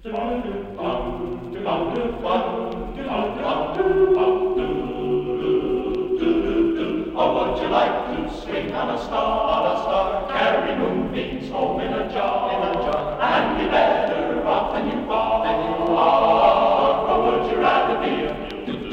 Oh, would you like to swing on a star, carry moonbeams home in a jar, and be better off than you are, or would you rather be a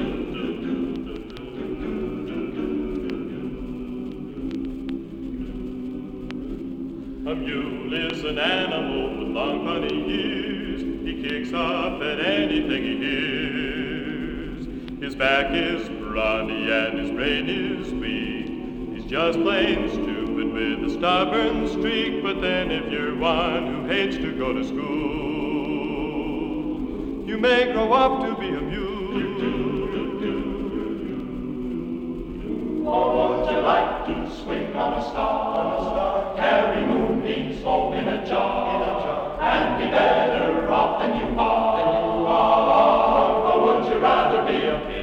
A mule is an animal with long funny ears. He kicks up at anything he hears. His back is brawny and his brain is weak. He's just plain stupid with a stubborn streak. But then if you're one who hates to go to school, you may grow up to be a mule. Or would you like to swing on a star, carry moonbeams home in a jar, and be better off than you are, or would you rather be a pig?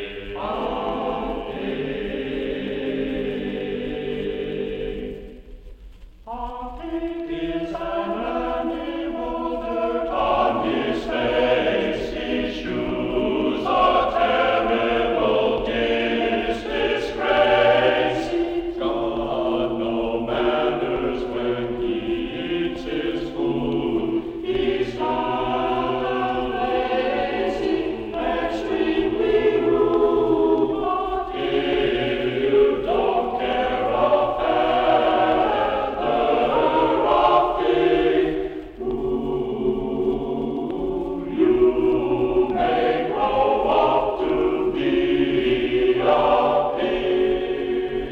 A pig is an animal, dirt on his face, his shoes are terrible disgrace. He's got no manners when he eats his food. He's not lazy, extremely rude. But if you don't care a feather of pig, you may grow up to be a pig.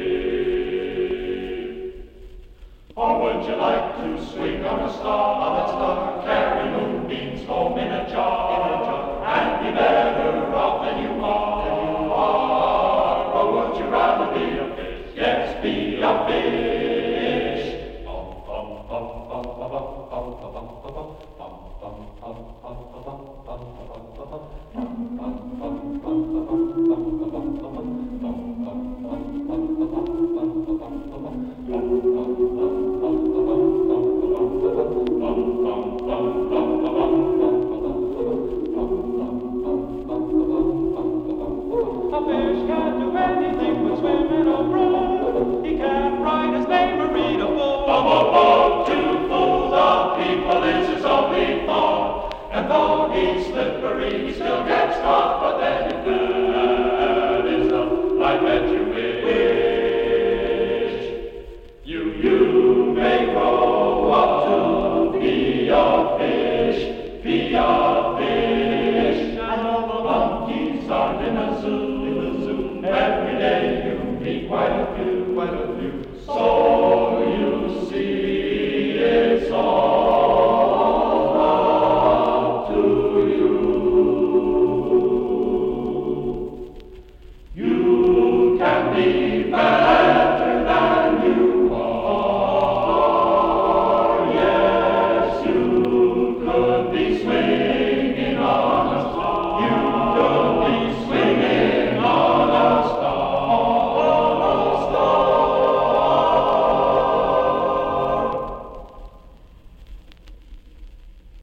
Or would you like to swing on a star, carry moonbeams home in a jar, and be better off than you are, or would you rather be a fish? Yes, be a fish. A fish can't do anything but swim in a brook. He can't write his name or read a book. To fool the people is his only thought, and though he's slippery, he still gets caught, but then